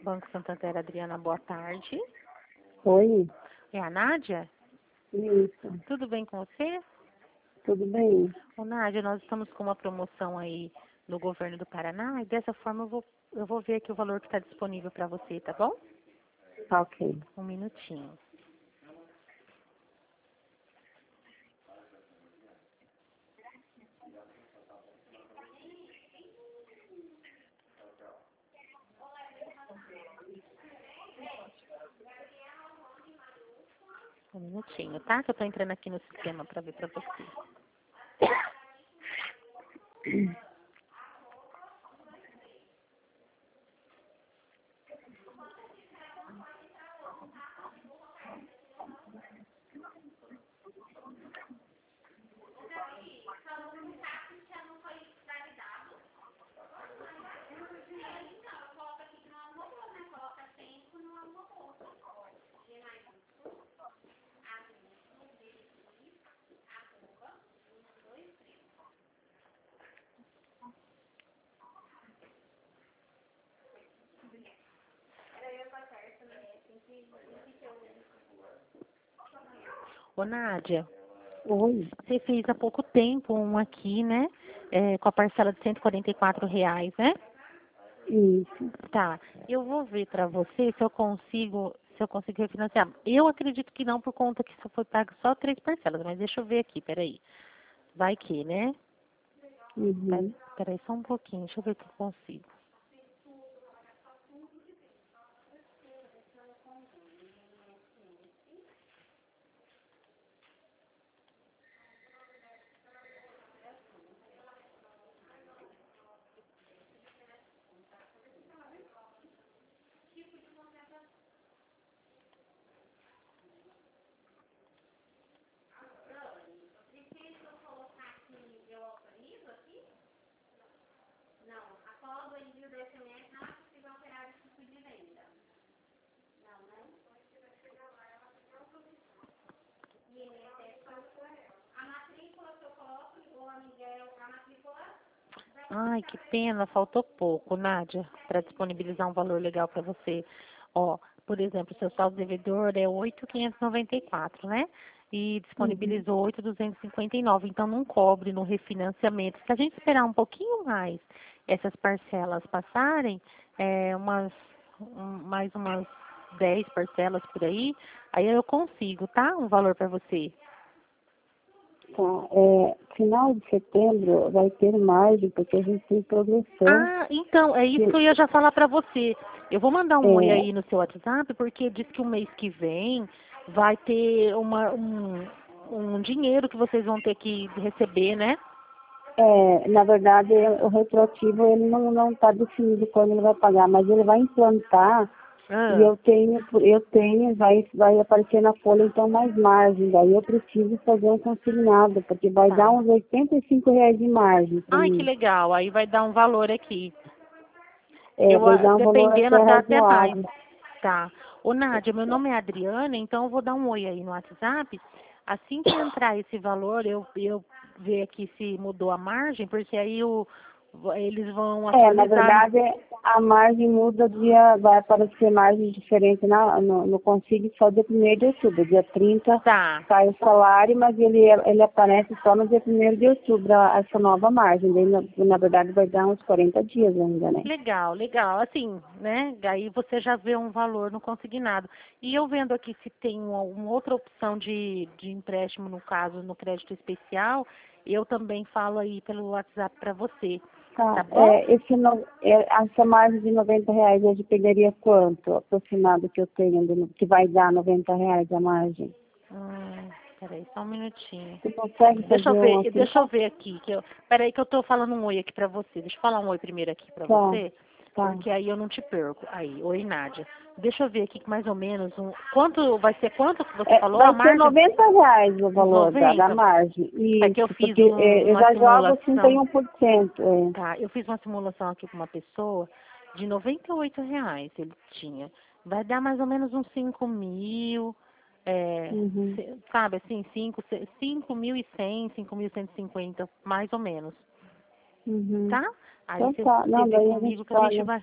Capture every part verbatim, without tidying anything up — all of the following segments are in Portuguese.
Banco Santander, Adriana, boa tarde. Oi, É a Nádia? isso, Tudo bem com você? tudo bem? Ô, Nádia, nós estamos com uma promoção aí no governo do Paraná e dessa forma eu vou, eu vou ver aqui o valor que está disponível para você, tá bom? Tá ok. Um minutinho. Um minutinho, tá? Que eu tô entrando aqui no sistema para ver para você. Ô, Nádia, Oi, você fez há pouco tempo um aqui, né? É, com a parcela de cento e quarenta e quatro reais, né? isso. Tá. Eu vou ver para você se eu consigo, se eu consigo refinanciar. Eu acredito que não, por conta que só foi pago só três parcelas, mas deixa eu ver aqui, peraí. Vai que, né? Pera- Uhum. Peraí só um pouquinho, deixa eu ver se eu consigo. Ai, que pena, faltou pouco, Nádia, para disponibilizar um valor legal para você. Ó, por exemplo, seu saldo devedor é oito mil quinhentos e noventa e quatro, né? E Uhum. disponibilizou oito mil duzentos e cinquenta e nove, então não cobre no refinanciamento. Se a gente esperar um pouquinho mais essas parcelas passarem, é, umas, um- mais umas dez parcelas por aí, aí eu consigo, tá? Um valor para você. Tá, é, final de setembro vai ter margem, porque a gente tem progressão. Ah, então, é isso que eu Que, ia já falar pra você. Eu vou mandar um oi é, aí no seu WhatsApp, porque diz que o mês que vem vai ter uma, um, um dinheiro que vocês vão ter que receber, né? é, na verdade, o retroativo ele não não está definido quando ele vai pagar, mas ele vai implantar e Ah, eu tenho, eu tenho, vai, vai aparecer na folha então mais margem. Daí eu preciso fazer um consignado, porque vai dar tá. uns oitenta e cinco reais de margem para Ai, que mim. legal. Aí vai dar um valor aqui. É, Eu, vai ah, dar um valor dependendo, até dá até mais. razoável. Tá. Ô, Nádia, meu nome é Adriana, então eu vou dar um oi aí no WhatsApp. Assim que entrar esse valor, eu, eu ver aqui se mudou a margem, porque aí o, eles vão É, na atualizar. verdade, a margem muda dia, vai aparecer margem diferente na, no, no consigo só dia primeiro de outubro. Dia trinta Tá. sai o salário, mas ele, ele aparece só no dia primeiro de outubro, a- essa nova margem. Daí, na, na verdade, vai dar uns quarenta dias ainda, né? Legal, legal. Assim, né? Aí você já vê um valor no consignado. E eu vendo aqui se tem uma, uma outra opção de, de empréstimo, no caso, no crédito especial, eu também falo aí pelo WhatsApp para você. Tá Tá, bom? é, esse no, é, essa margem de noventa reais hoje pegaria quanto aproximado que eu tenho, de- que vai dar noventa reais a margem? Hum, peraí, só um minutinho. Você consegue Deixa eu fazer um ver, assim? deixa eu ver aqui. Que eu, peraí que eu tô falando um oi aqui pra você. Deixa eu falar um oi primeiro aqui pra Tá, você, tá. porque aí eu não te perco. Aí, oi Nádia. Deixa eu ver aqui que mais ou menos um. Quanto vai ser quanto que você É, falou? A vai ser margem? noventa reais o Uns valor da, da noventa? margem. É que eu Isso, fiz porque um- é, eu uma já jogo trinta e simulação. um por cento. É. Tá, eu fiz uma simulação aqui com uma pessoa de noventa e oito reais ele tinha. Vai dar mais ou menos uns cinco mil, é, Uhum, se- sabe assim, cinco cinco mil e cem, cinco mil cento e cinquenta, mais ou menos, uhum. tá? Aí Então você tá, você não, vê daí a gente comigo que a gente paga. vai.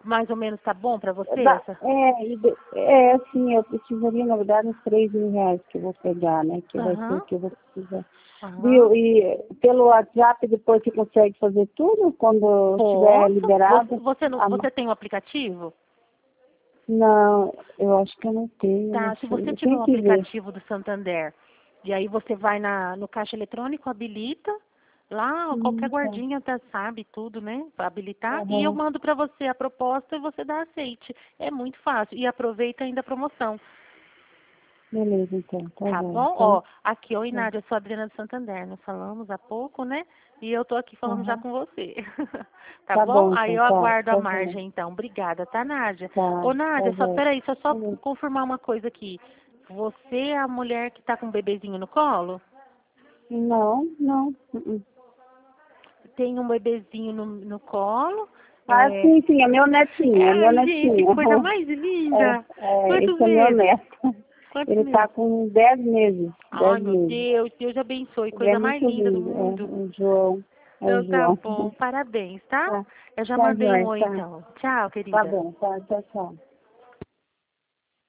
mais ou menos tá bom para você Dá- essa? É, e de- é, assim, eu precisaria, na verdade, uns três mil reais que eu vou pegar, né? Que vai ser o Aham, que eu vou precisar. aham. Viu? E pelo WhatsApp depois você consegue fazer tudo quando estiver Posso? Você, liberado? você, não, Ah, você tem o aplicativo? não, eu acho que eu não tenho, não Tá, se sei. você Eu tiver tenho um que ver. aplicativo do Santander, e aí você vai na, no caixa eletrônico, habilita, lá qualquer Hum, tá. guardinha tá, sabe tudo, né? Pra habilitar, e eu Aham. mando pra você a proposta e você dá aceite. É muito fácil. E aproveita ainda a promoção. Beleza, então. Tá Tá bom, bom? tá? Ó, aqui, oi Tá. Nádia, eu sou a Adriana do Santander. Nós falamos há pouco, né? E eu tô aqui falando já Aham. com você. Tá Tá bom? bom, Aí então. eu Tá, aguardo a tá bom. margem, então. Obrigada, tá, Nádia? Tá, Ô, tá Nádia, só, bom. peraí, deixa eu só Beleza. confirmar uma coisa aqui. Você é a mulher que tá com o bebezinho no colo? Não, não. uh-uh. Tem um bebezinho no, no colo. Ah, É... sim, sim, é meu netinho, é meu Ai, gente, que netinho. coisa mais É, linda! é, Quantos esse é meu meses? neto. Quantos Ele tá meses? com dez meses, Ai, dez meu meses. Deus, Deus abençoe, Ele é coisa mais muito linda do lindo, é, mundo. o João, é o Então tá João. bom, parabéns, tá? Tá, Eu já tá, mandei um João, oi tá, então. Tchau, tá querida. bom, tá, tchau, tchau.